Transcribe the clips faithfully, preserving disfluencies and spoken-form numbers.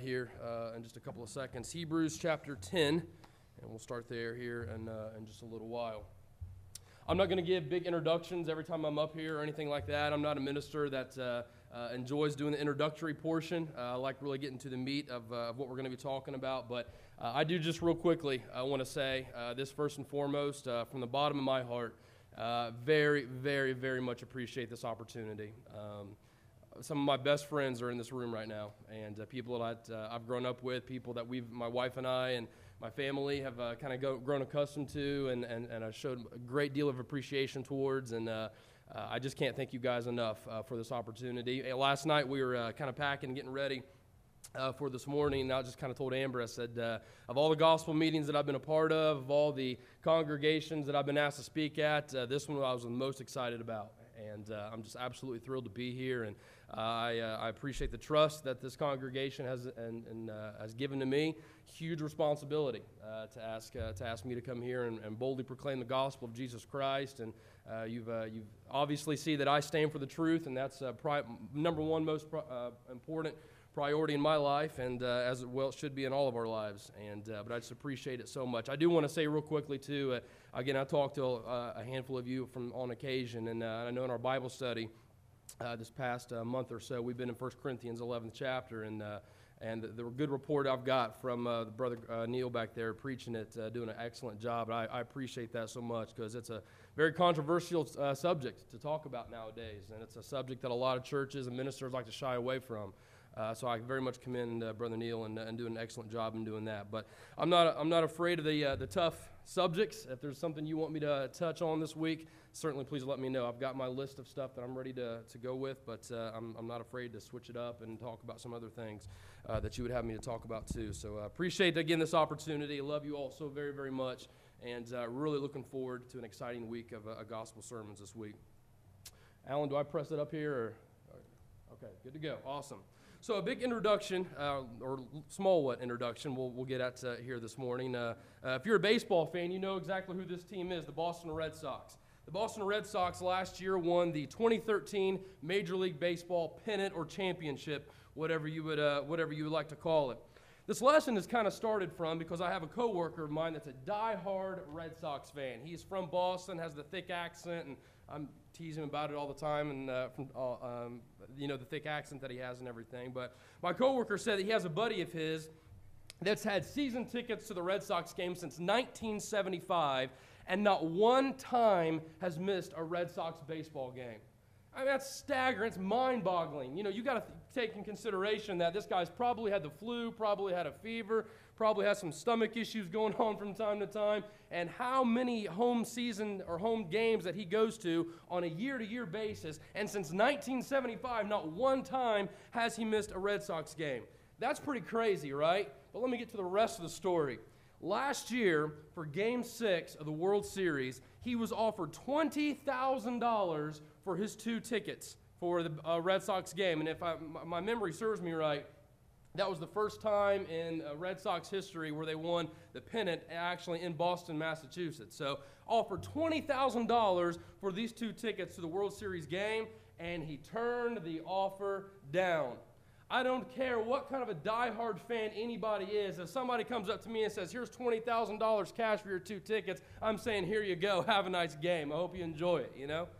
here uh, in just a couple of seconds. Hebrews chapter ten, and we'll start there here in, uh, in just a little while. I'm not going to give big introductions every time I'm up here or anything like that. I'm not a minister that uh, uh, enjoys doing the introductory portion. Uh, I like really getting to the meat of, uh, of what we're going to be talking about. But uh, I do just real quickly, I want to say uh, this first and foremost, uh, from the bottom of my heart, uh, very, very, very much appreciate this opportunity. Um, some of my best friends are in this room right now, and uh, people that uh, I've grown up with, people that we've, my wife and I and my family have uh, kind of go, grown accustomed to, and, and, and I showed a great deal of appreciation towards, and uh, uh, I just can't thank you guys enough uh, for this opportunity. Uh, last night we were uh, kind of packing and getting ready uh, for this morning, and I just kind of told Amber, I said, uh, of all the gospel meetings that I've been a part of, of all the congregations that I've been asked to speak at, uh, this one I was the most excited about. And uh, I'm just absolutely thrilled to be here, and uh, I, uh, I appreciate the trust that this congregation has and, and uh, has given to me. Huge responsibility uh, to ask uh, to ask me to come here and, and boldly proclaim the gospel of Jesus Christ. And uh, you've uh, you've obviously see that I stand for the truth, and that's uh, pri- number one most pro- uh, important priority in my life, and uh, as well it should be in all of our lives. And uh, but I just appreciate it so much. I do want to say real quickly too. Uh, again, I talked to uh, a handful of you from on occasion, and uh, I know in our Bible study uh, this past uh, month or so, we've been in First Corinthians eleventh chapter, and uh, and the, the good report I've got from uh, the brother uh, Neil back there preaching it, uh, doing an excellent job. I, I appreciate that so much because it's a very controversial uh, subject to talk about nowadays, and it's a subject that a lot of churches and ministers like to shy away from. Uh, so I very much commend uh, Brother Neil and, uh, and doing an excellent job in doing that. But I'm not I'm not afraid of the uh, the tough subjects. If there's something you want me to touch on this week, certainly please let me know. I've got my list of stuff that I'm ready to, to go with, but uh, I'm I'm not afraid to switch it up and talk about some other things uh, that you would have me to talk about too. So I uh, appreciate, again, this opportunity. I love you all so very, very much, and uh, really looking forward to an exciting week of uh, gospel sermons this week. Alan, do I press it up here? Or? Okay, good to go. Awesome. So a big introduction, uh, or small what introduction, we'll, we'll get at uh, here this morning. Uh, uh, if you're a baseball fan, you know exactly who this team is, the Boston Red Sox. The Boston Red Sox last year won the twenty thirteen Major League Baseball pennant or championship, whatever you would uh, whatever you would like to call it. This lesson is kind of started from because I have a coworker of mine that's a diehard Red Sox fan. He's from Boston, has the thick accent, and I'm teasing him about it all the time, and uh, from uh, um, you know the thick accent that he has and everything. But my coworker said that he has a buddy of his that's had season tickets to the Red Sox game since nineteen seventy-five, and not one time has missed a Red Sox baseball game. I mean, that's staggering. It's mind-boggling. You know, you got to th- take in consideration that this guy's probably had the flu, probably had a fever, probably has some stomach issues going on from time to time, and how many home season or home games that he goes to on a year-to-year basis. And since nineteen seventy-five, not one time has he missed a Red Sox game. That's pretty crazy, right? But let me get to the rest of the story. Last year, for Game six of the World Series, he was offered twenty thousand dollars for his two tickets for the uh, Red Sox game. And if I, my memory serves me right, that was the first time in uh, Red Sox history where they won the pennant actually in Boston, Massachusetts. So offered twenty thousand dollars for these two tickets to the World Series game, and he turned the offer down. I don't care what kind of a diehard fan anybody is. If somebody comes up to me and says, here's twenty thousand dollars cash for your two tickets, I'm saying, here you go, have a nice game. I hope you enjoy it, you know?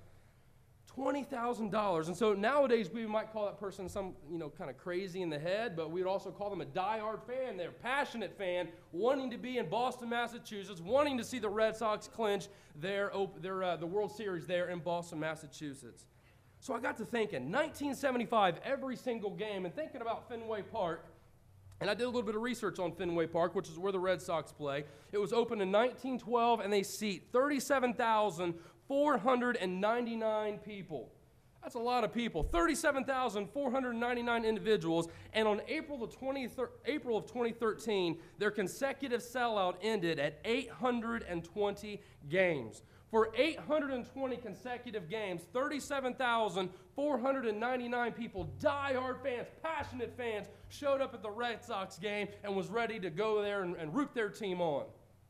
twenty thousand dollars. And so nowadays we might call that person some, you know, kind of crazy in the head, but we would also call them a diehard fan. They're a passionate fan, wanting to be in Boston, Massachusetts, wanting to see the Red Sox clinch their, their uh, the World Series there in Boston, Massachusetts. So I got to thinking, nineteen seventy-five, every single game, and thinking about Fenway Park, and I did a little bit of research on Fenway Park, which is where the Red Sox play. It was opened in nineteen twelve, and they seat thirty-seven thousand four hundred ninety-nine people. That's a lot of people, thirty-seven thousand four hundred ninety-nine individuals, and on April the twentieth, April of twenty thirteen, their consecutive sellout ended at eight hundred twenty games. For eight hundred twenty consecutive games, thirty-seven thousand four hundred ninety-nine people, diehard fans, passionate fans, showed up at the Red Sox game and was ready to go there and, and root their team on.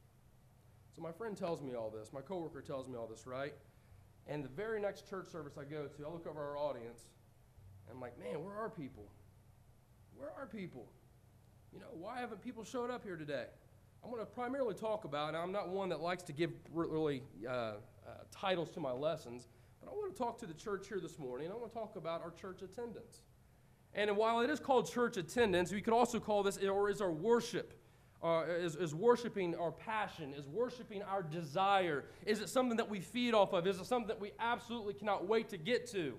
So my friend tells me all this. My coworker tells me all this, right? And the very next church service I go to, I look over our audience, and I'm like, man, where are people? Where are people? You know, why haven't people showed up here today? I'm going to primarily talk about, and I'm not one that likes to give really uh, uh, titles to my lessons, but I want to talk to the church here this morning. I want to talk about our church attendance. And while it is called church attendance, we could also call this, or is our worship, uh, is, is worshiping our passion, is worshiping our desire. Is it something that we feed off of? Is it something that we absolutely cannot wait to get to?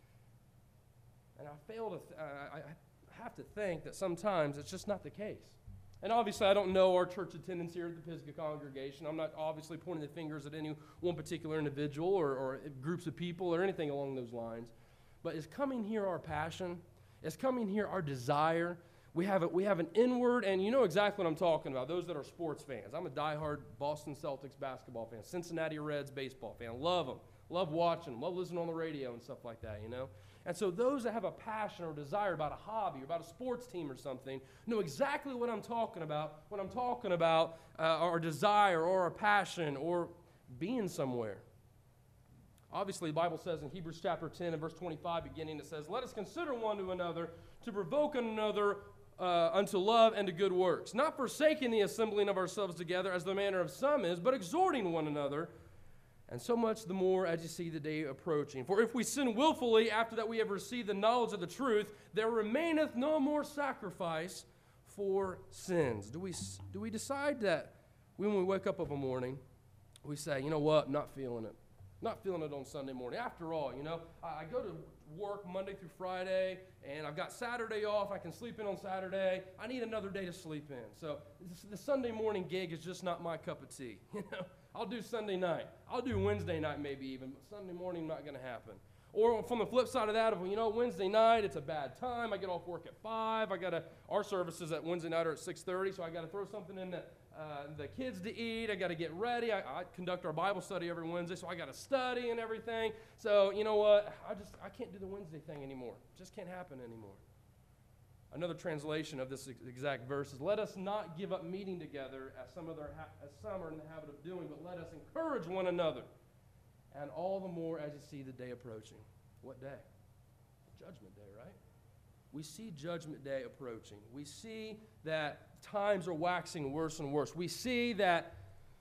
And I fail to, th- uh, I have to think that sometimes it's just not the case. And obviously, I don't know our church attendance here at the Pisgah congregation. I'm not obviously pointing the fingers at any one particular individual or, or groups of people or anything along those lines. But is coming here our passion? Is coming here our desire? We have, a, we have an inward, and you know exactly what I'm talking about, those that are sports fans. I'm a diehard Boston Celtics basketball fan, Cincinnati Reds baseball fan. Love them. Love watching them. Love listening on the radio and stuff like that, you know. And so those that have a passion or desire about a hobby or about a sports team or something know exactly what I'm talking about when I'm talking about uh, our desire or our passion or being somewhere. Obviously, the Bible says in Hebrews chapter ten and verse twenty-five beginning, it says, "Let us consider one to another to provoke one another uh, unto love and to good works, not forsaking the assembling of ourselves together as the manner of some is, but exhorting one another, and so much the more as you see the day approaching. For if we sin willfully after that we have received the knowledge of the truth, there remaineth no more sacrifice for sins." Do we, do we decide that when we wake up of a morning, we say, you know what, I'm not feeling it. Not feeling it on Sunday morning. After all, you know, I, I go to work Monday through Friday, and I've got Saturday off. I can sleep in on Saturday. I need another day to sleep in. So this, the Sunday morning gig is just not my cup of tea, you know. I'll do Sunday night. I'll do Wednesday night maybe even, but Sunday morning not going to happen. Or from the flip side of that, if, you know, Wednesday night, it's a bad time. I get off work at five. I got to, our services at Wednesday night are at six thirty, so I got to throw something in the, uh, the kids to eat. I got to get ready. I, I conduct our Bible study every Wednesday, so I got to study and everything. So, you know what? I just, I can't do the Wednesday thing anymore. It just can't happen anymore. Another translation of this exact verse is, "Let us not give up meeting together as some, other ha- as some are in the habit of doing, but let us encourage one another, and all the more as you see the day approaching." What day? Judgment Day, right? We see Judgment Day approaching. We see that times are waxing worse and worse. We see that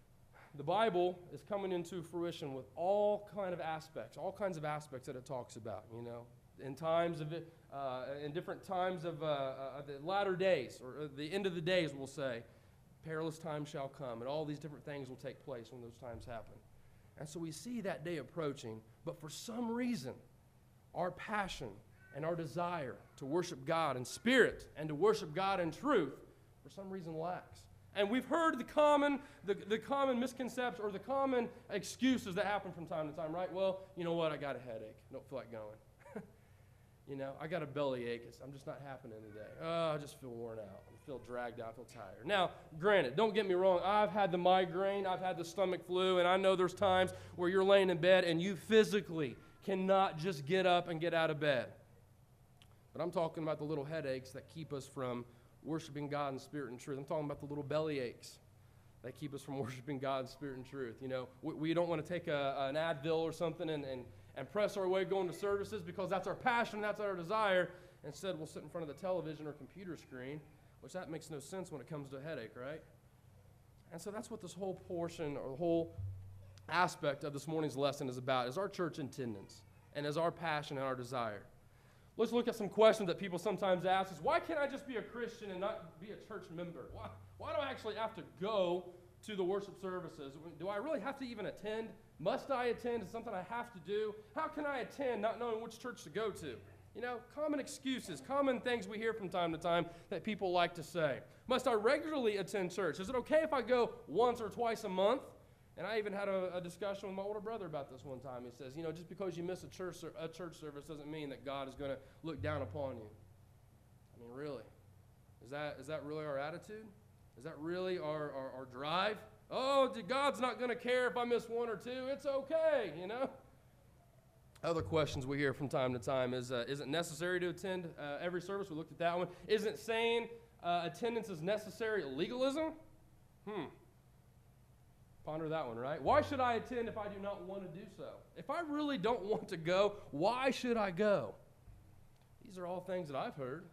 the Bible is coming into fruition with all kind of aspects, all kinds of aspects that it talks about, you know. In times of it, uh, in different times of uh, uh, the latter days, or the end of the days, we'll say, perilous times shall come, and all these different things will take place when those times happen. And so we see that day approaching, but for some reason, our passion and our desire to worship God in spirit and to worship God in truth, for some reason, lacks. And we've heard the common, the, the common misconceptions or the common excuses that happen from time to time, right? Well, you know what? I got a headache. I don't feel like going. You know, I got a bellyache. It's, I'm just not happening today. Oh, I just feel worn out. I feel dragged out. I feel tired. Now, granted, don't get me wrong. I've had the migraine. I've had the stomach flu. And I know there's times where you're laying in bed and you physically cannot just get up and get out of bed. But I'm talking about the little headaches that keep us from worshiping God in spirit and truth. I'm talking about the little belly aches that keep us from worshiping God in spirit and truth. You know, we, we don't want to take a, an Advil or something and, and and press our way going to services because that's our passion, that's our desire. Instead, we'll sit in front of the television or computer screen, which that makes no sense when it comes to a headache, right? And so that's what this whole portion or the whole aspect of this morning's lesson is about, is our church attendance and is our passion and our desire. Let's look at some questions that people sometimes ask is, why can't I just be a Christian and not be a church member? Why, why do I actually have to go to the worship services? Do I really have to even attend? Must I attend? Is something I have to do? How can I attend not knowing which church to go to? You know, common excuses, common things we hear from time to time that people like to say. Must I regularly attend church? Is it okay if I go once or twice a month? And I even had a, a discussion with my older brother about this one time. He says, you know, just because you miss a church, a church service doesn't mean that God is going to look down upon you. I mean, really? Is that is that really our attitude? Is that really our, our, our drive? Oh, God's not going to care if I miss one or two. It's okay, you know? Other questions we hear from time to time is, uh, is it necessary to attend uh, every service? We looked at that one. Isn't saying uh, attendance is necessary legalism? Hmm. Ponder that one, right? Why should I attend if I do not want to do so? If I really don't want to go, why should I go? These are all things that I've heard.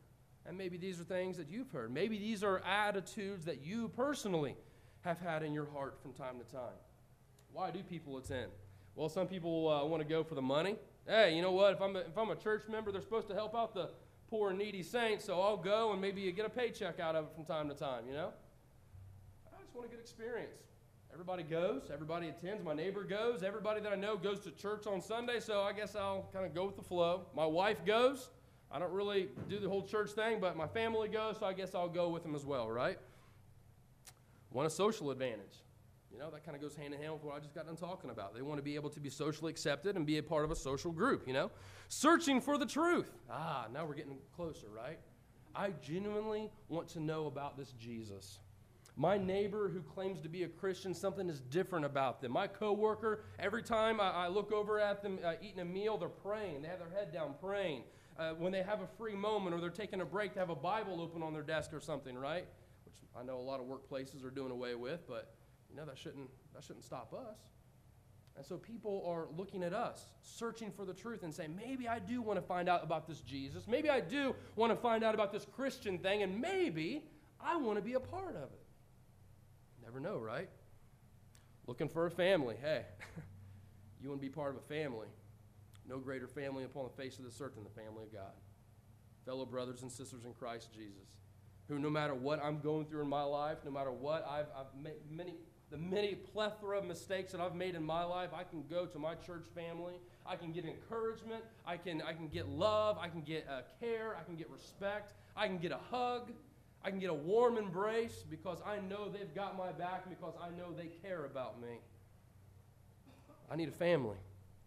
And maybe these are things that you've heard. Maybe these are attitudes that you personally have had in your heart from time to time. Why do people attend? Well, some people uh, want to go for the money. Hey, you know what? If I'm a, if I'm a church member, they're supposed to help out the poor and needy saints, so I'll go and maybe you get a paycheck out of it from time to time, you know? I just want a good experience. Everybody goes. Everybody attends. My neighbor goes. Everybody that I know goes to church on Sunday, so I guess I'll kind of go with the flow. My wife goes. I don't really do the whole church thing, but my family goes, so I guess I'll go with them as well, right? Want a social advantage. You know, that kind of goes hand in hand with what I just got done talking about. They want to be able to be socially accepted and be a part of a social group, you know? Searching for the truth. Ah, now we're getting closer, right? I genuinely want to know about this Jesus. My neighbor who claims to be a Christian, something is different about them. My coworker, every time I, I look over at them uh, eating a meal, they're praying. They have their head down praying. Uh, when they have a free moment or they're taking a break, they have a Bible open on their desk or something, right? Which I know a lot of workplaces are doing away with, but you know that shouldn't that shouldn't stop us. And so people are looking at us, searching for the truth and saying, maybe I do want to find out about this Jesus. Maybe I do want to find out about this Christian thing, and maybe I want to be a part of it. Never know, right? Looking for a family. Hey, you want to be part of a family. No greater family upon the face of this earth than the family of God. Fellow brothers and sisters in Christ Jesus, who no matter what I'm going through in my life, no matter what I've, I've made many, the many plethora of mistakes that I've made in my life, I can go to my church family. I can get encouragement. I can, I can get love. I can get uh, care. I can get respect. I can get a hug. I can get a warm embrace because I know they've got my back and because I know they care about me. I need a family.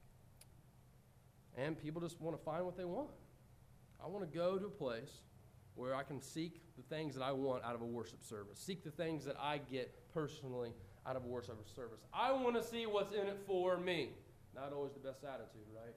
And people just want to find what they want. I want to go to a place where I can seek the things that I want out of a worship service. Seek the things that I get personally out of a worship service. I want to see what's in it for me. Not always the best attitude, right?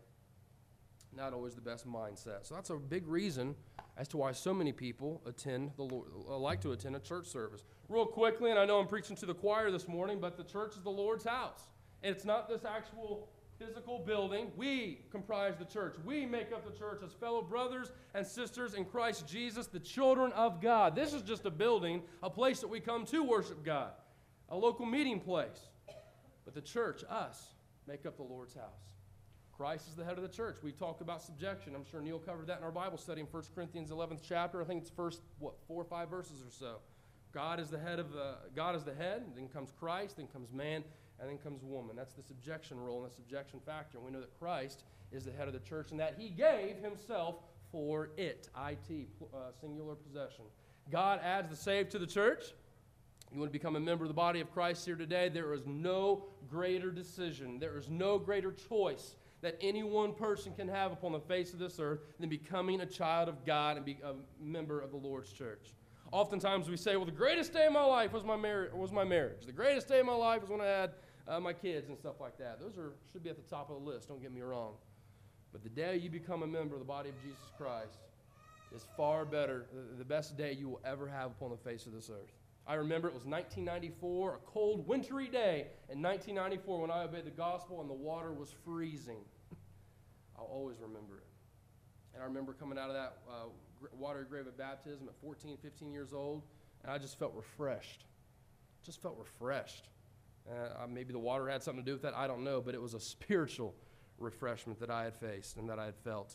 Not always the best mindset. So that's a big reason as to why so many people attend the Lord, uh, like to attend a church service. Real quickly, and I know I'm preaching to the choir this morning, but the church is the Lord's house. It's not this actual physical building. We comprise the church. We make up the church as fellow brothers and sisters in Christ Jesus, the children of God. This is just a building, a place that we come to worship God, a local meeting place. But the church, us, make up the Lord's house. Christ is the head of the church. We talked about subjection. I'm sure Neil covered that in our Bible study in First Corinthians eleventh chapter. I think it's first, what, four or five verses or so. God is the head of the, God is the head, then comes Christ, then comes man, and then comes woman. That's the subjection role and the subjection factor. And we know that Christ is the head of the church and that he gave himself for it. I T, uh, singular possession. God adds the saved to the church. You want to become a member of the body of Christ here today, there is no greater decision. There is no greater choice that any one person can have upon the face of this earth than becoming a child of God and be a member of the Lord's church. Oftentimes we say, well, the greatest day of my life was my, mar- was my marriage. The greatest day of my life was when I had uh, my kids and stuff like that. Those are should be at the top of the list, don't get me wrong. But the day you become a member of the body of Jesus Christ is far better, the, the best day you will ever have upon the face of this earth. I remember it was nineteen ninety-four, a cold, wintry day in nineteen ninety-four when I obeyed the gospel and the water was freezing. I'll always remember it. And I remember coming out of that uh, water grave of baptism at fourteen, fifteen years old, and I just felt refreshed. Just felt refreshed. Uh, maybe the water had something to do with that, I don't know, but it was a spiritual refreshment that I had faced and that I had felt.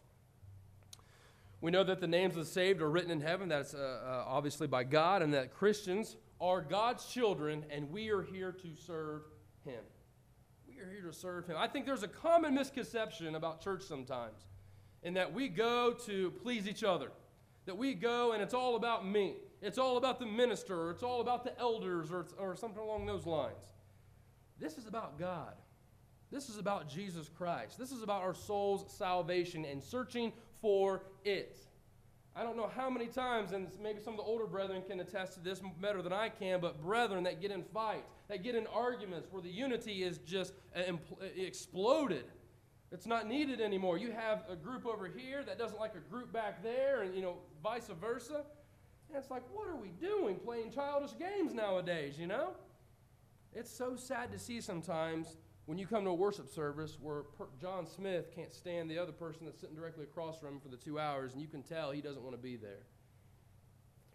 We know that the names of the saved are written in heaven. That's uh, uh, obviously by God, and that Christians are God's children, and we are here to serve him. We are here to serve him. I think there's a common misconception about church sometimes, in that we go to please each other, that we go and it's all about me. It's all about the minister, or it's all about the elders, or, or something along those lines. This is about God. This is about Jesus Christ. This is about our soul's salvation and searching for it. I don't know how many times, and maybe some of the older brethren can attest to this better than I can, but brethren that get in fights, that get in arguments where the unity is just uh, impl- exploded. It's not needed anymore. You have a group over here that doesn't like a group back there, and you know, vice versa. And it's like, what are we doing playing childish games nowadays, you know? It's so sad to see sometimes when you come to a worship service where per- John Smith can't stand the other person that's sitting directly across from him for the two hours, and you can tell he doesn't want to be there.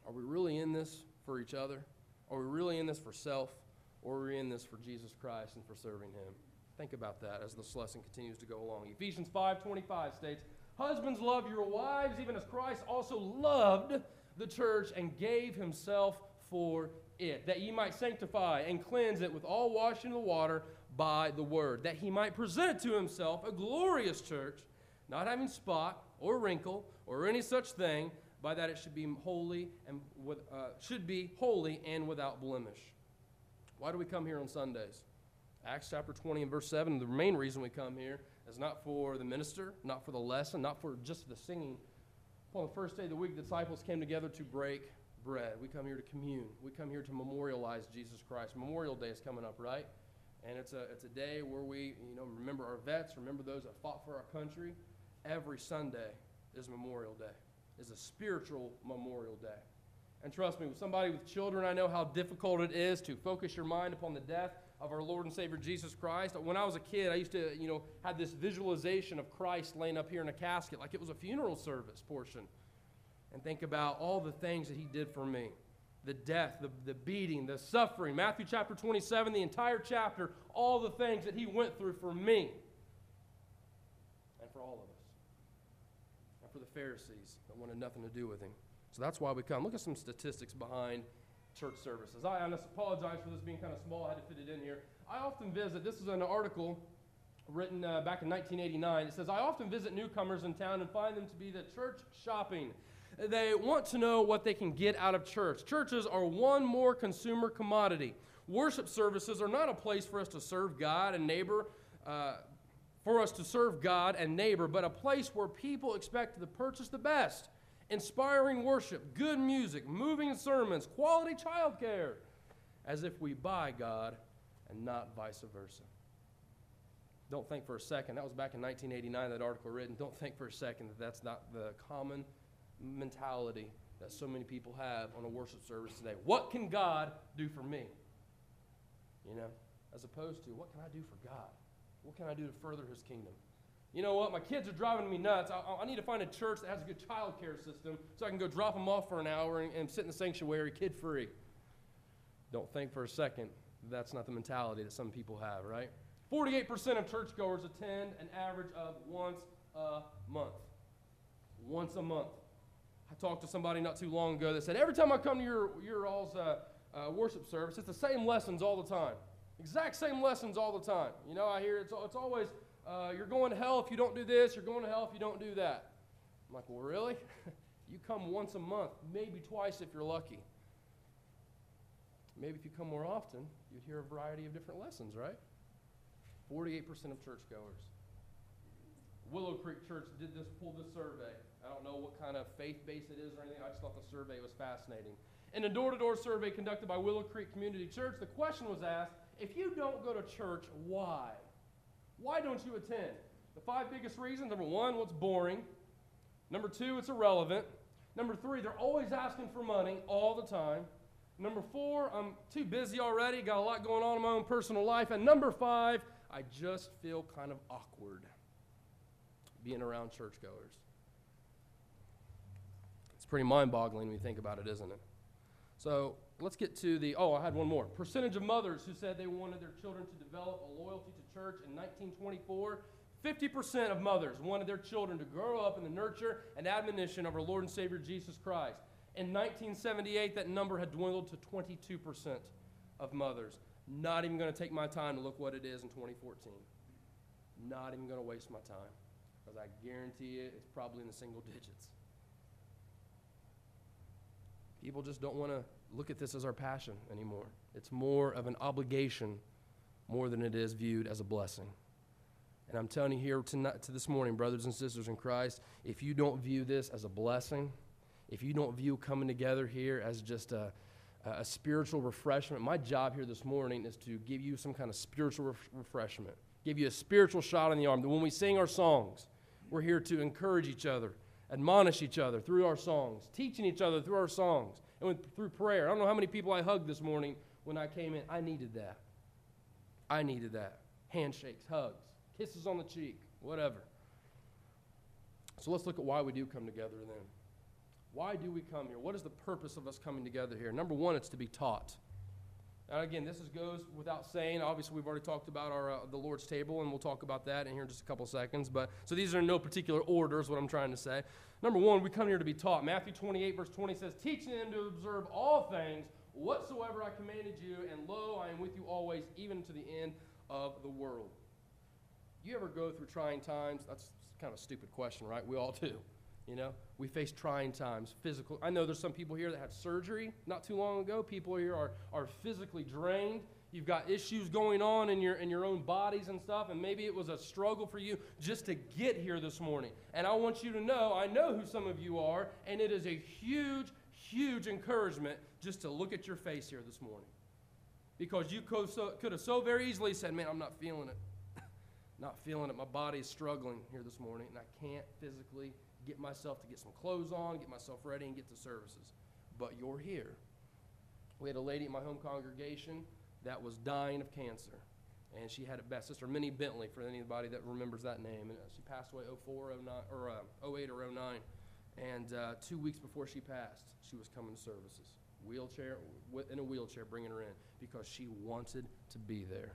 Are we really in this for each other? Are we really in this for self? Or are we in this for Jesus Christ and for serving him? Think about that as this lesson continues to go along. Ephesians five twenty-five states, husbands, love your wives, even as Christ also loved the church and gave himself for it, that ye might sanctify and cleanse it with all washing of the water by the word, that he might present to himself a glorious church, not having spot or wrinkle or any such thing, by that it should be holy and with, uh, should be holy and without blemish. Why do we come here on Sundays? Acts chapter twenty and verse seven, the main reason we come here is not for the minister, not for the lesson, not for just the singing. On the first day of the week, the disciples came together to break bread. We come here to commune. We come here to memorialize Jesus Christ. Memorial Day is coming up, right? And it's a it's a day where we, you know, remember our vets, remember those that fought for our country. Every Sunday is Memorial Day. Is a spiritual Memorial Day. And trust me, with somebody with children, I know how difficult it is to focus your mind upon the death of our Lord and Savior Jesus Christ. When I was a kid, I used to, you know, have this visualization of Christ laying up here in a casket like it was a funeral service portion. And think about all the things that he did for me. The death, the, the beating, the suffering. Matthew chapter twenty-seven, the entire chapter, all the things that he went through for me and for all of us. For the Pharisees that wanted nothing to do with him. So that's why we come. Look at some statistics behind church services. I honestly apologize for this being kind of small. I had to fit it in here. I often visit, this is an article written uh, back in nineteen eighty-nine. It says, I often visit newcomers in town and find them to be the church shopping. They want to know what they can get out of church. Churches are one more consumer commodity. Worship services are not a place for us to serve God and neighbor, uh, for us to serve God and neighbor, but a place where people expect to purchase the best. Inspiring worship, good music, moving sermons, quality childcare, as if we buy God and not vice versa. Don't think for a second, that was back in nineteen eighty-nine, that article written, don't think for a second that that's not the common mentality that so many people have on a worship service today. What can God do for me? You know, as opposed to, what can I do for God? What can I do to further his kingdom? You know what? My kids are driving me nuts. I, I need to find a church that has a good child care system so I can go drop them off for an hour and, and sit in the sanctuary kid-free. Don't think for a second that's not the mentality that some people have, right? forty-eight percent of churchgoers attend an average of once a month. Once a month. I talked to somebody not too long ago that said, every time I come to your, your all's uh, uh, worship service, it's the same lessons all the time. Exact same lessons all the time. You know, I hear it's, it's always, uh, you're going to hell if you don't do this, you're going to hell if you don't do that. I'm like, well, really? You come once a month, maybe twice if you're lucky. Maybe if you come more often, you'd hear a variety of different lessons, right? forty-eight percent of churchgoers. Willow Creek Church did this, pulled this survey. I don't know what kind of faith base it is or anything. I just thought the survey was fascinating. In a door-to-door survey conducted by Willow Creek Community Church, the question was asked, if you don't go to church, why? Why don't you attend? The five biggest reasons: number one, well, it's boring. Number two, it's irrelevant. Number three, they're always asking for money all the time. Number four, I'm too busy already, got a lot going on in my own personal life. And number five, I just feel kind of awkward being around churchgoers. It's pretty mind-boggling when you think about it, isn't it? So let's get to the, oh, I had one more. Percentage of mothers who said they wanted their children to develop a loyalty to church in nineteen twenty-four. fifty percent of mothers wanted their children to grow up in the nurture and admonition of our Lord and Savior Jesus Christ. In nineteen seventy-eight, that number had dwindled to twenty-two percent of mothers. Not even going to take my time to look what it is in twenty fourteen. Not even going to waste my time, because I guarantee you it's probably in the single digits. People just don't want to look at this as our passion anymore. It's more of an obligation more than it is viewed as a blessing. And I'm telling you here tonight, to this morning, brothers and sisters in Christ, if you don't view this as a blessing, if you don't view coming together here as just a, a spiritual refreshment, my job here this morning is to give you some kind of spiritual ref- refreshment, give you a spiritual shot in the arm. That when we sing our songs, we're here to encourage each other, admonish each other through our songs, teaching each other through our songs, and with, through prayer. I don't know how many people I hugged this morning when I came in. I needed that. I needed that. Handshakes, hugs, kisses on the cheek, whatever. So let's look at why we do come together then. Why do we come here? What is the purpose of us coming together here? Number one, it's to be taught. And again, this is, goes without saying. Obviously, we've already talked about our uh, the Lord's table, and we'll talk about that in here in just a couple seconds. But so these are in no particular order is what I'm trying to say. Number one, we come here to be taught. Matthew twenty-eight, verse twenty says, teaching them to observe all things whatsoever I commanded you, and lo, I am with you always, even to the end of the world. You ever go through trying times? That's kind of a stupid question, right? We all do. You know, we face trying times, physical. I know there's some people here that had surgery not too long ago. People here are, are physically drained. You've got issues going on in your in your own bodies and stuff, and maybe it was a struggle for you just to get here this morning. And I want you to know, I know who some of you are, and it is a huge, huge encouragement just to look at your face here this morning. Because you could, so, could have so very easily said, man, I'm not feeling it. Not feeling it. My body is struggling here this morning, and I can't physically get myself to get some clothes on, get myself ready, and get to services. But you're here. We had a lady in my home congregation that was dying of cancer, and she had it bad. Sister Minnie Bentley, for anybody that remembers that name, and she passed away oh four, oh nine, or uh, oh eight or oh nine, and uh, two weeks before she passed, she was coming to services, wheelchair in a wheelchair, bringing her in because she wanted to be there.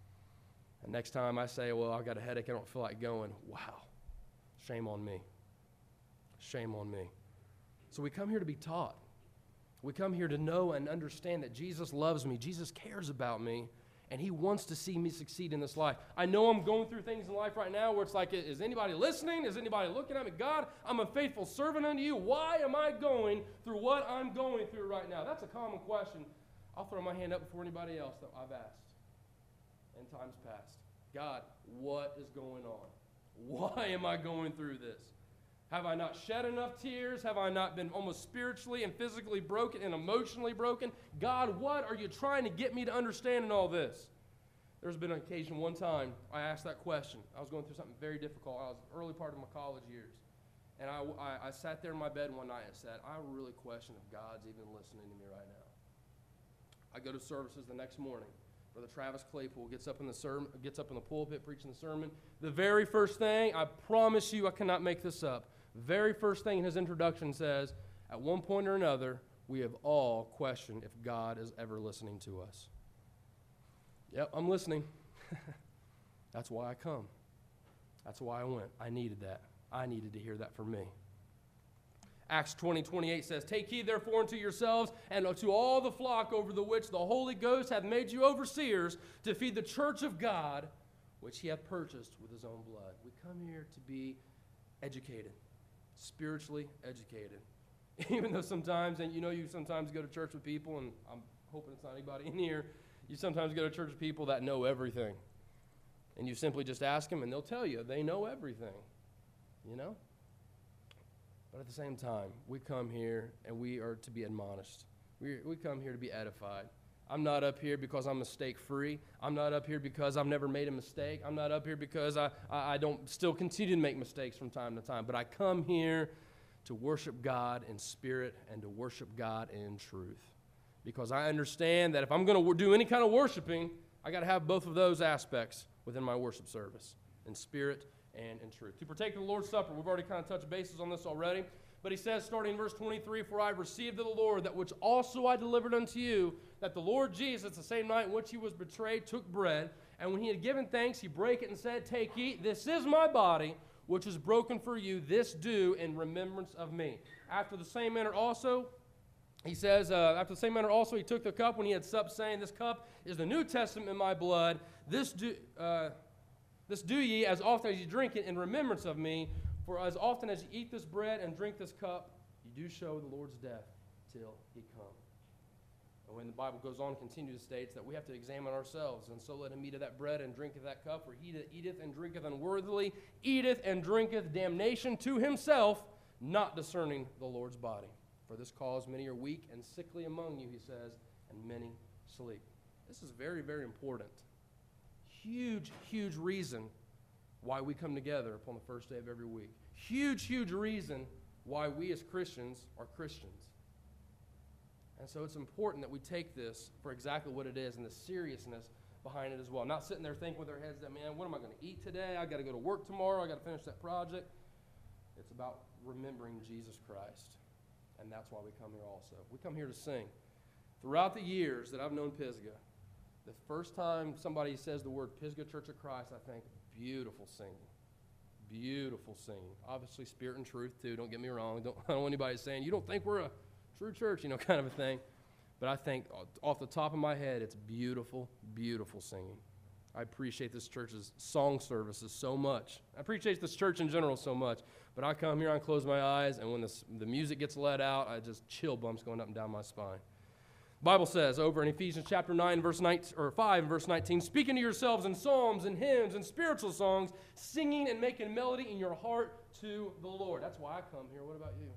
And next time I say, well, I got a headache, I don't feel like going, wow, shame on me. Shame on me. So we come here to be taught. We come here to know and understand that Jesus loves me. Jesus cares about me, and he wants to see me succeed in this life. I know I'm going through things in life right now where it's like, is anybody listening? Is anybody looking at me? God, I'm a faithful servant unto you. Why am I going through what I'm going through right now? That's a common question. I'll throw my hand up before anybody else that I've asked in times past. God, what is going on? Why am I going through this? Have I not shed enough tears? Have I not been almost spiritually and physically broken and emotionally broken? God, what are you trying to get me to understand in all this? There's been an occasion one time I asked that question. I was going through something very difficult. I was early part of my college years. And I, I, I sat there in my bed one night and said, I really question if God's even listening to me right now. I go to services the next morning. Brother Travis Claypool gets up in the sermon, gets up in the pulpit preaching the sermon. The very first thing, I promise you I cannot make this up, very first thing in his introduction says, at one point or another, we have all questioned if God is ever listening to us. Yep, I'm listening. That's why I come. That's why I went. I needed that. I needed to hear that from me. Acts twenty, twenty-eight says, take heed therefore unto yourselves and to all the flock over the which the Holy Ghost hath made you overseers to feed the church of God, which he hath purchased with his own blood. We come here to be educated, spiritually educated. Even though sometimes, and you know you sometimes go to church with people, and I'm hoping it's not anybody in here, you sometimes go to church with people that know everything. And you simply just ask them, and they'll tell you they know everything, you know? But at the same time, we come here and we are to be admonished. We, we come here to be edified. I'm not up here because I'm mistake-free. I'm not up here because I've never made a mistake. I'm not up here because I, I, I don't still continue to make mistakes from time to time. But I come here to worship God in spirit and to worship God in truth. Because I understand that if I'm going to do any kind of worshiping, I got to have both of those aspects within my worship service, in spirit and in truth. To partake of the Lord's Supper, we've already kind of touched bases on this already, but he says, starting in verse twenty-three, for I received of the Lord that which also I delivered unto you, that the Lord Jesus, the same night in which he was betrayed, took bread, and when he had given thanks, he brake it and said, take, eat, this is my body, which is broken for you, this do in remembrance of me. After the same manner also, he says, uh, after the same manner also he took the cup when he had supped, saying, this cup is the New Testament in my blood, this do... Uh, This do ye as often as you drink it in remembrance of me, for as often as you eat this bread and drink this cup, you do show the Lord's death till he come. And when the Bible goes on, continues to states that we have to examine ourselves, and so let him eat of that bread and drink of that cup, for he that eateth and drinketh unworthily eateth and drinketh damnation to himself, not discerning the Lord's body. For this cause many are weak and sickly among you, he says, and many sleep. This is very, very important. Huge, huge reason why we come together upon the first day of every week. Huge, huge reason why we as Christians are Christians. And so it's important that we take this for exactly what it is and the seriousness behind it as well. Not sitting there thinking with our heads that, man, what am I going to eat today? I got to go to work tomorrow. I got to finish that project. It's about remembering Jesus Christ. and that's why we come here also. We come here to sing. Throughout the years that I've known Pisgah, the first time somebody says the word Pisgah Church of Christ, I think, beautiful singing. Beautiful singing. Obviously, spirit and truth, too. Don't get me wrong. Don't, I don't want anybody saying, you don't think we're a true church, you know, kind of a thing. But I think off the top of my head, it's beautiful, beautiful singing. I appreciate this church's song services so much. I appreciate this church in general so much. But I come here, I close my eyes, and when this, the music gets let out, I just chill bumps going up and down my spine. The Bible says over in Ephesians chapter nine, verse nineteen, or five, and verse nineteen, speaking to yourselves in psalms and hymns and spiritual songs, singing and making melody in your heart to the Lord. That's why I come here. What about you?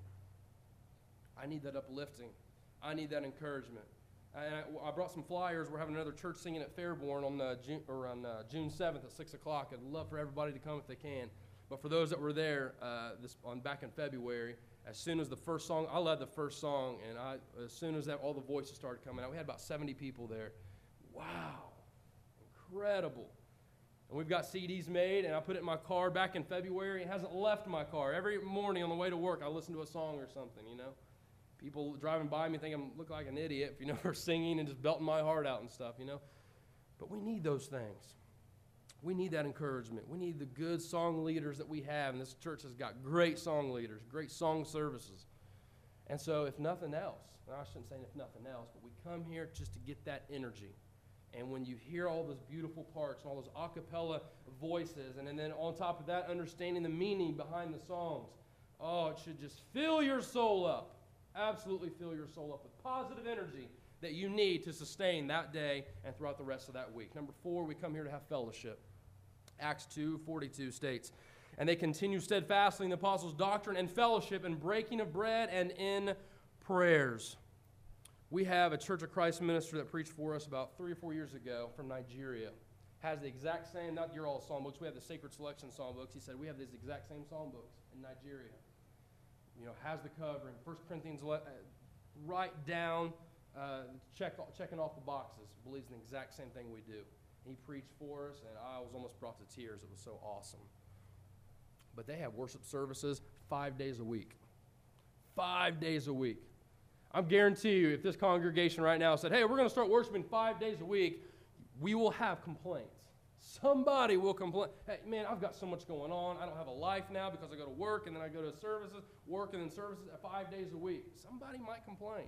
I need that uplifting. I need that encouragement. And I, I brought some flyers. We're having another church singing at Fairborn on uh, June, or on uh, June seventh at six o'clock. I'd love for everybody to come if they can. But for those that were there uh, this on back in February, as soon as the first song, I led the first song, and I as soon as that all the voices started coming out, we had about seventy people there. Wow, incredible. And we've got C Ds made, and I put it in my car back in February. It hasn't left my car. Every morning on the way to work, I listen to a song or something, you know. People driving by me think I look like an idiot, you know, for singing and just belting my heart out and stuff, you know. But we need those things. We need that encouragement. We need the good song leaders that we have, and this church has got great song leaders, great song services. And so if nothing else, and I shouldn't say if nothing else, but we come here just to get that energy. And when you hear all those beautiful parts and all those a cappella voices, and, and then on top of that, understanding the meaning behind the songs, oh, it should just fill your soul up. Absolutely fill your soul up with positive energy that you need to sustain that day and throughout the rest of that week. Number four, we come here to have fellowship. Acts two forty-two states, and they continue steadfastly in the apostles' doctrine and fellowship and breaking of bread and in prayers. We have a Church of Christ minister that preached for us about three or four years ago from Nigeria. Has the exact same, not your all psalm books, we have the Sacred Selection psalm books. He said we have these exact same psalm books in Nigeria. You know, has the covering, First Corinthians, uh, right down, uh, check, checking off the boxes, believes in the exact same thing we do. He preached for us, and I was almost brought to tears. It was so awesome. But they have worship services five days a week. Five days a week. I guarantee you, if this congregation right now said, hey, we're going to start worshiping five days a week, we will have complaints. Somebody will complain. Hey, man, I've got so much going on. I don't have a life now because I go to work, and then I go to services, work, and then services five days a week. Somebody might complain.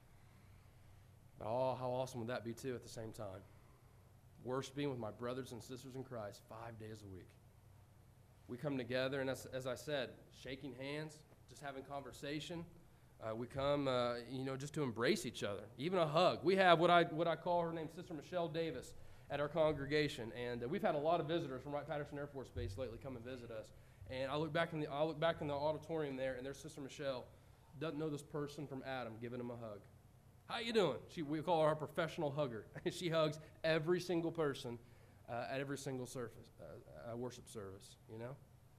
But oh, how awesome would that be, too, at the same time? Worshiping with my brothers and sisters in Christ five days a week. We come together, and as, as I said, shaking hands, just having conversation. Uh, we come, uh, you know, just to embrace each other, even a hug. We have what I what I call her name, Sister Michelle Davis, at our congregation, and uh, we've had a lot of visitors from Wright-Patterson Air Force Base lately come and visit us. And I look back in the I look back in the auditorium there, and there's Sister Michelle, doesn't know this person from Adam, giving him a hug. How you doing? She, we call her our professional hugger. She hugs every single person uh, at every single service, uh, uh, worship service, you know?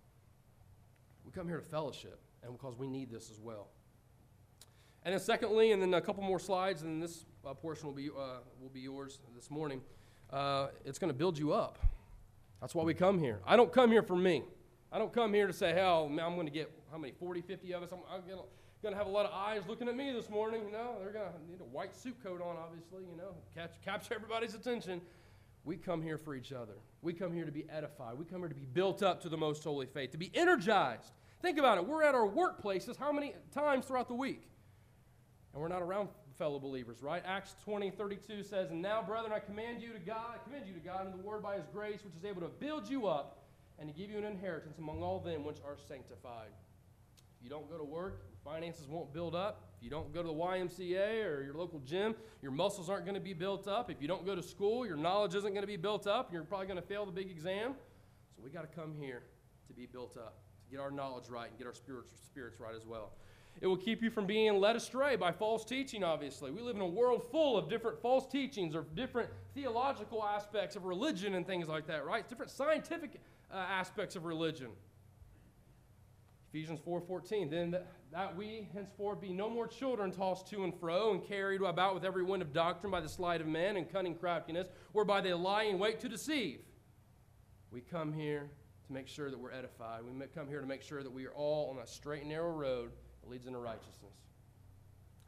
We come here to fellowship, and because we need this as well. And then secondly, and then a couple more slides, and this uh, portion will be, uh, will be yours this morning. Uh, it's going to build you up. That's why we come here. I don't come here for me. I don't come here to say, hell, man, I'm going to get, how many, forty, fifty of us? I'm, I'm going to... Going to have a lot of eyes looking at me this morning, you know. They're going to need a white suit coat on, obviously, you know, catch, capture everybody's attention. We come here for each other. We come here to be edified. We come here to be built up to the most holy faith, to be energized. Think about it. We're at our workplaces how many times throughout the week? And we're not around fellow believers, right? Acts twenty thirty-two says, and now, brethren, I command you to God, I commend you to God in the word by his grace, which is able to build you up and to give you an inheritance among all them which are sanctified. If you don't go to work, finances won't build up. If you don't go to the Y M C A or your local gym, your muscles aren't going to be built up. If you don't go to school, your knowledge isn't going to be built up. And you're probably going to fail the big exam. So we got to come here to be built up, to get our knowledge right and get our spirits, spirits right as well. It will keep you from being led astray by false teaching, obviously. We live in a world full of different false teachings or different theological aspects of religion and things like that, right? Different scientific uh, aspects of religion. Ephesians four fourteen, then that, that we henceforth be no more children tossed to and fro and carried about with every wind of doctrine by the sleight of men and cunning craftiness, whereby they lie in wait to deceive. We come here to make sure that we're edified. We come here to make sure that we are all on a straight and narrow road that leads into righteousness.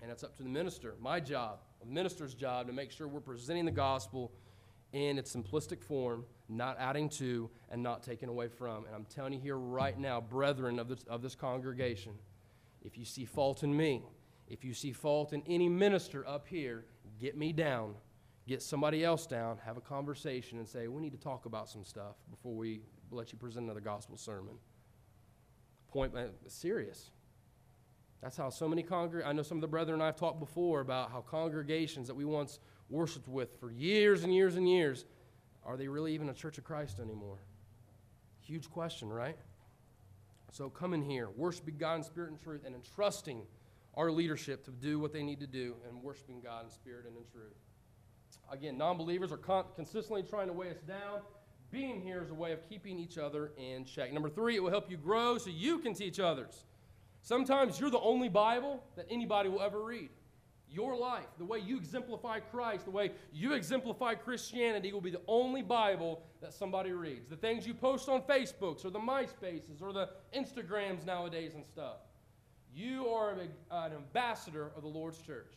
And it's up to the minister, my job, the minister's job, to make sure we're presenting the gospel in its simplistic form, not adding to and not taking away from. And I'm telling you here right now, brethren of this, of this congregation, if you see fault in me, if you see fault in any minister up here, get me down, get somebody else down, have a conversation and say, we need to talk about some stuff before we let you present another gospel sermon. Point, uh, serious. That's how so many congregations, I know some of the brethren and I have talked before about how congregations that we once worshiped with for years and years and years, are they really even a Church of Christ anymore? Huge question, right? So come in here, worshiping God in spirit and truth, and entrusting our leadership to do what they need to do, and worshiping God in spirit and in truth. Again, non-believers are con- consistently trying to weigh us down. Being here is a way of keeping each other in check. Number three, it will help you grow so you can teach others. Sometimes you're the only Bible that anybody will ever read. Your life, the way you exemplify Christ, the way you exemplify Christianity will be the only Bible that somebody reads. The things you post on Facebooks or the MySpaces or the Instagrams nowadays and stuff. You are a, an ambassador of the Lord's church.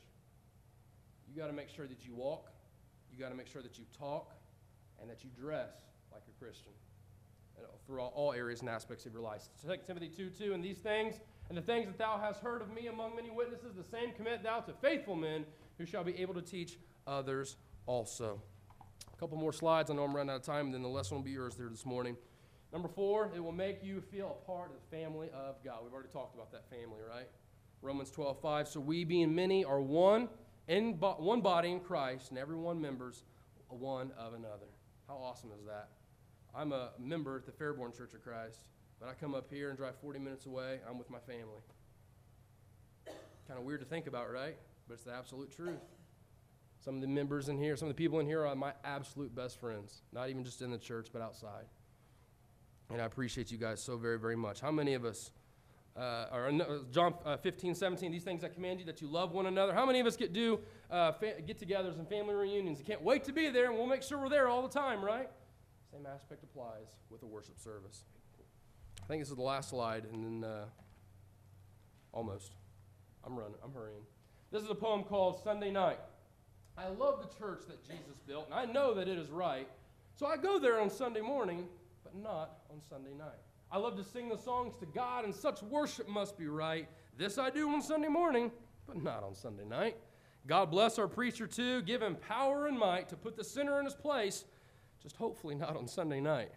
You got to make sure that you walk, you got to make sure that you talk, and that you dress like a Christian throughout all areas and aspects of your life. Second Timothy two two, and these things, and the things that thou hast heard of me among many witnesses, the same commit thou to faithful men who shall be able to teach others also. A couple more slides. I know I'm running out of time, and then the lesson will be yours there this morning. Number four, it will make you feel a part of the family of God. We've already talked about that family, right? Romans twelve five, so we being many are one in bo- one body in Christ, and every one members one of another. How awesome is that? I'm a member at the Fairborn Church of Christ, but I come up here and drive forty minutes away. I'm with my family. Kind of weird to think about, right? But it's the absolute truth. Some of the members in here, some of the people in here are my absolute best friends, not even just in the church, but outside. And I appreciate you guys so very, very much. How many of us, uh, or John uh, fifteen, seventeen, these things I command you, that you love one another. How many of us get do uh, fa- get-togethers and family reunions? You can't wait to be there, and we'll make sure we're there all the time, right? Same aspect applies with a worship service. I think this is the last slide, and then uh, almost. I'm running. I'm hurrying. This is a poem called Sunday Night. I love the church that Jesus built, and I know that it is right. So I go there on Sunday morning, but not on Sunday night. I love to sing the songs to God, and such worship must be right. This I do on Sunday morning, but not on Sunday night. God bless our preacher, too. Give him power and might to put the sinner in his place, just hopefully not on Sunday night.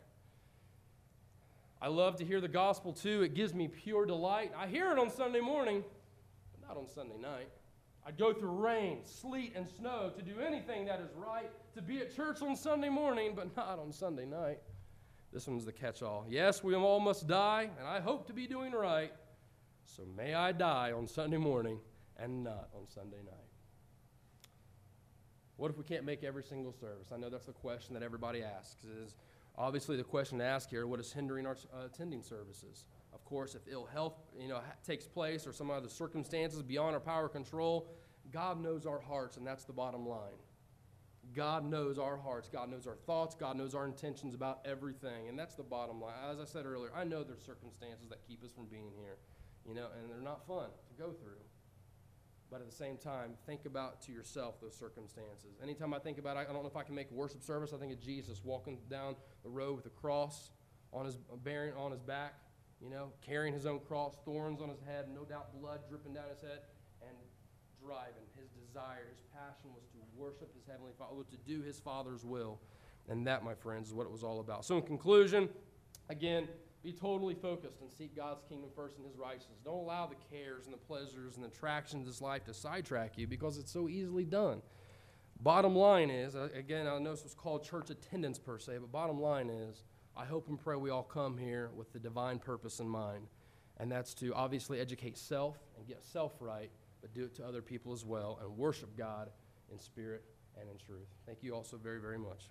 I love to hear the gospel, too. It gives me pure delight. I hear it on Sunday morning, but not on Sunday night. I'd go through rain, sleet, and snow to do anything that is right, to be at church on Sunday morning, but not on Sunday night. This one's the catch-all. Yes, we all must die, and I hope to be doing right, so may I die on Sunday morning and not on Sunday night. What if we can't make every single service? I know that's the question that everybody asks. Is obviously the question to ask here, what is hindering our uh, attending services? Of course, if ill health, you know, ha- takes place or some other circumstances beyond our power control, God knows our hearts, and that's the bottom line. God knows our hearts. God knows our thoughts. God knows our intentions about everything, and that's the bottom line. As I said earlier, I know there's circumstances that keep us from being here, you know, and they're not fun to go through. But at the same time, think about to yourself those circumstances. Anytime I think about it, I don't know if I can make a worship service, I think of Jesus walking down the road with a cross on his bearing on his back, you know, carrying his own cross, thorns on his head, no doubt blood dripping down his head, and driving. His desire, his passion was to worship his heavenly Father, was to do his Father's will. And that, my friends, is what it was all about. So in conclusion, again, be totally focused and seek God's kingdom first and his righteousness. Don't allow the cares and the pleasures and the attractions of this life to sidetrack you, because it's so easily done. Bottom line is, again, I know this was called church attendance per se, but bottom line is, I hope and pray we all come here with the divine purpose in mind. And that's to obviously educate self and get self right, but do it to other people as well, and worship God in spirit and in truth. Thank you all so very, very much.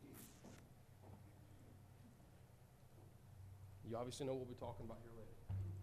You obviously know what we'll be talking about here later.